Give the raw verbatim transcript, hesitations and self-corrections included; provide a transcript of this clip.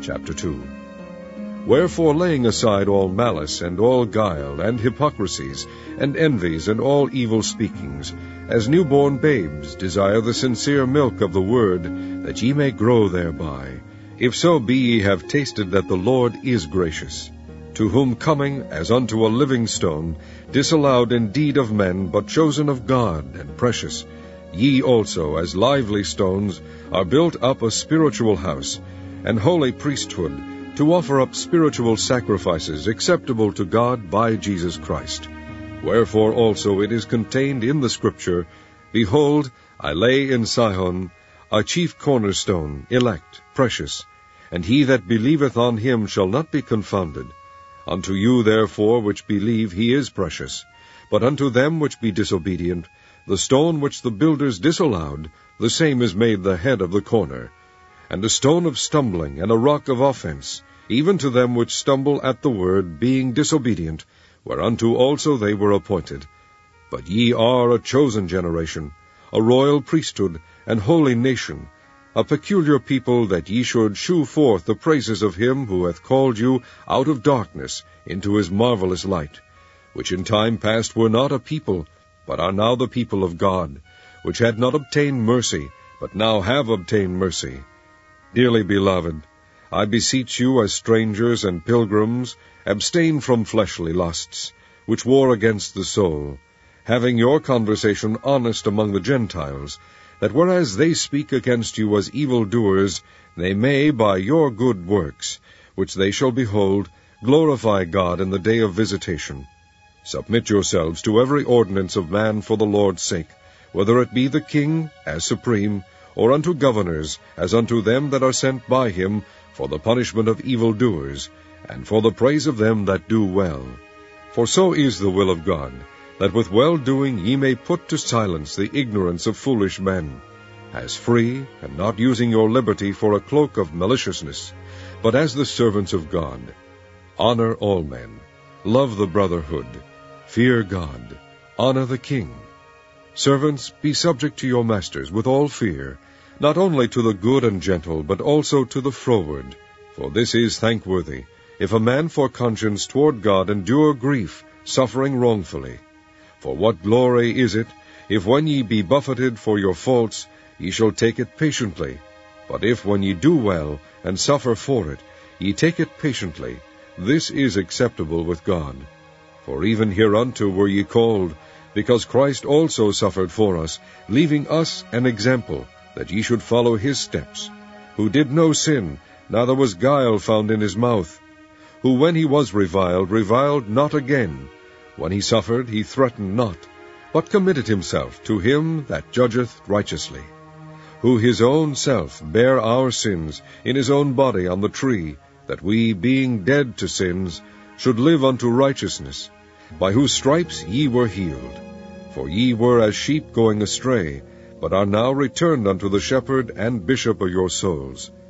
Chapter two. Wherefore, laying aside all malice, and all guile, and hypocrisies, and envies, and all evil speakings, as newborn babes desire the sincere milk of the word, that ye may grow thereby, if so be ye have tasted that the Lord is gracious, to whom coming as unto a living stone, disallowed indeed of men, but chosen of God, and precious, ye also, as lively stones, are built up a spiritual house, and holy priesthood, to offer up spiritual sacrifices acceptable to God by Jesus Christ. Wherefore also it is contained in the Scripture, Behold, I lay in Sion a chief cornerstone, elect, precious, and he that believeth on him shall not be confounded. Unto you therefore which believe he is precious, but unto them which be disobedient, the stone which the builders disallowed, the same is made the head of the corner, and a stone of stumbling, and a rock of offense, even to them which stumble at the word, being disobedient, whereunto also they were appointed. But ye are a chosen generation, a royal priesthood, and holy nation, a peculiar people, that ye should shew forth the praises of him who hath called you out of darkness into his marvelous light, which in time past were not a people, but are now the people of God, which had not obtained mercy, but now have obtained mercy. Dearly beloved, I beseech you, as strangers and pilgrims, abstain from fleshly lusts, which war against the soul, having your conversation honest among the Gentiles, that whereas they speak against you as evildoers, they may, by your good works, which they shall behold, glorify God in the day of visitation. Submit yourselves to every ordinance of man for the Lord's sake, whether it be the king, as supreme, or unto governors, as unto them that are sent by him, for the punishment of evildoers, and for the praise of them that do well. For so is the will of God, that with well-doing ye may put to silence the ignorance of foolish men, as free, and not using your liberty for a cloak of maliciousness, but as the servants of God. Honor all men, love the brotherhood, fear God, honor the king. Servants, be subject to your masters with all fear, not only to the good and gentle, but also to the froward. For this is thankworthy, if a man for conscience toward God endure grief, suffering wrongfully. For what glory is it, if when ye be buffeted for your faults, ye shall take it patiently? But if when ye do well, and suffer for it, ye take it patiently, this is acceptable with God. For even hereunto were ye called, because Christ also suffered for us, leaving us an example, that ye should follow his steps, who did no sin, neither was guile found in his mouth, who when he was reviled, reviled not again, when he suffered, he threatened not, but committed himself to him that judgeth righteously, who his own self bare our sins in his own body on the tree, that we, being dead to sins, should live unto righteousness, by whose stripes ye were healed. For ye were as sheep going astray, but are now returned unto the shepherd and bishop of your souls.